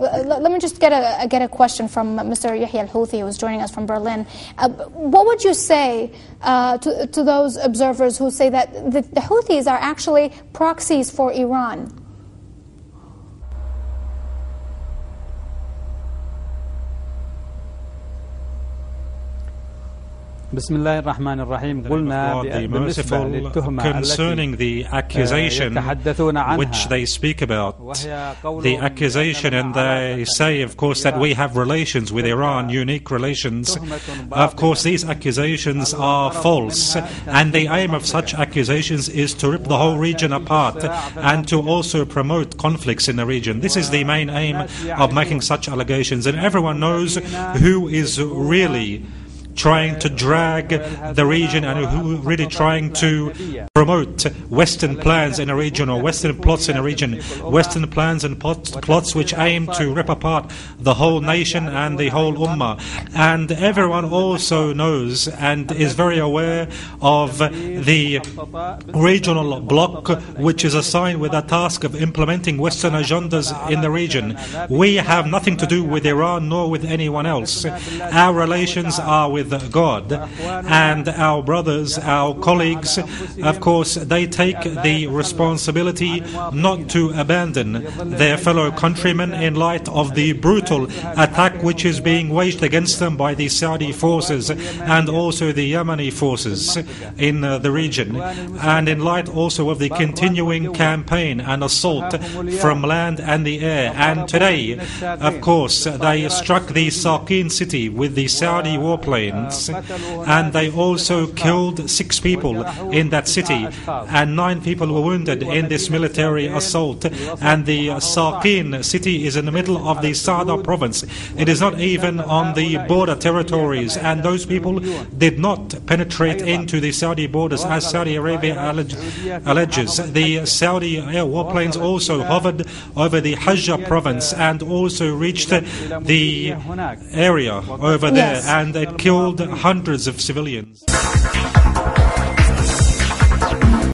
let me just get a question from Mr. Yahya Al-Houthi, who is joining us from Berlin. What would you say to those observers who say that the Houthis are actually proxies for Iran? Concerning the accusation which they speak about, the accusation, and they say, of course, that we have relations with Iran, unique relations. Of course, these accusations are false, and the aim of such accusations is to rip the whole region apart and to also promote conflicts in the region. This is the main aim of making such allegations, and everyone knows who is really trying to drag the region and who really trying to promote Western plans in a region, or Western plots in a region, Western plans and plots which aim to rip apart the whole nation and the whole ummah. And everyone also knows and is very aware of the regional bloc which is assigned with the task of implementing Western agendas in the region. We have nothing to do with Iran nor with anyone else. Our relations are with God, and our brothers, our colleagues, of course, they take the responsibility not to abandon their fellow countrymen in light of the brutal attack which is being waged against them by the Saudi forces and also the Yemeni forces in the region, and in light also of the continuing campaign and assault from land and the air. And today, of course, they struck the Saqin city with the Saudi warplanes, and they also killed 6 people in that city, and 9 people were wounded in this military assault. And the Saqin city is in the middle of the Sada province. It is not even on the border territories, and those people did not penetrate into the Saudi borders as Saudi Arabia alleges. The Saudi air warplanes also hovered over the Hajjah province and also reached the area over there, and it killed hundreds of civilians.